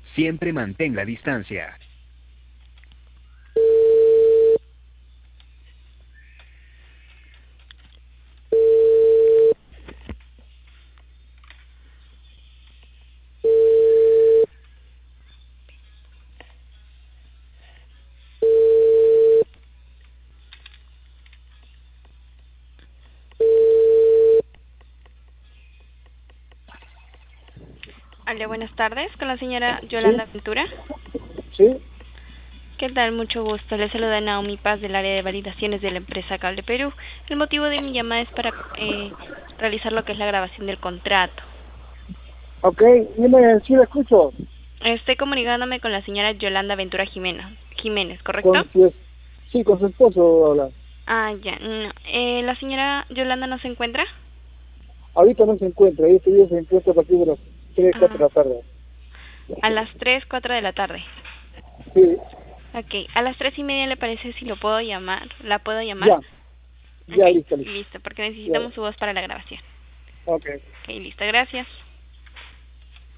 Siempre mantén la distancia. Hola, buenas tardes, con la señora Sí, Yolanda Ventura. sí, ¿Qué tal? Mucho gusto. Le saluda Naomi Paz del área de validaciones de la empresa Cable Perú. El motivo de mi llamada es para realizar lo que es la grabación del contrato. ok, dime, sí la escucho, Estoy comunicándome con la señora Yolanda Ventura Jiménez, ¿correcto? con su, sí, con su esposo habla. Ah, ya. No. ¿La señora Yolanda no se encuentra? Ahorita no se encuentra, este día se encuentra a partir de las 3 4 de Ah, la tarde. a las 3, 4 de la tarde. Sí, Ok, a las 3:30 le parece si lo puedo llamar. ¿La puedo llamar? ya, Ok, ya, listo, listo. listo, porque Ya, necesitamos su voz para la grabación. ok. Ok, listo, gracias.